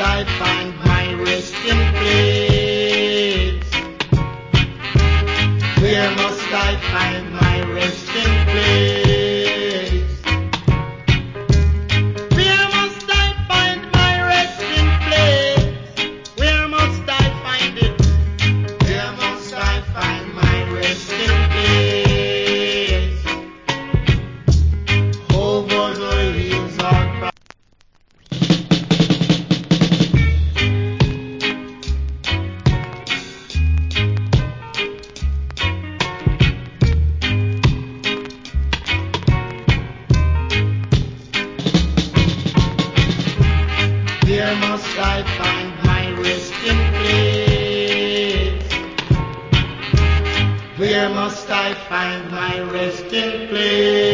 I find my resting place? Where must I find my resting place? Where must I find my resting place? Where must I find it? Where must I find my resting place? Over the hills or where must I find my resting place? Where must I find my resting place?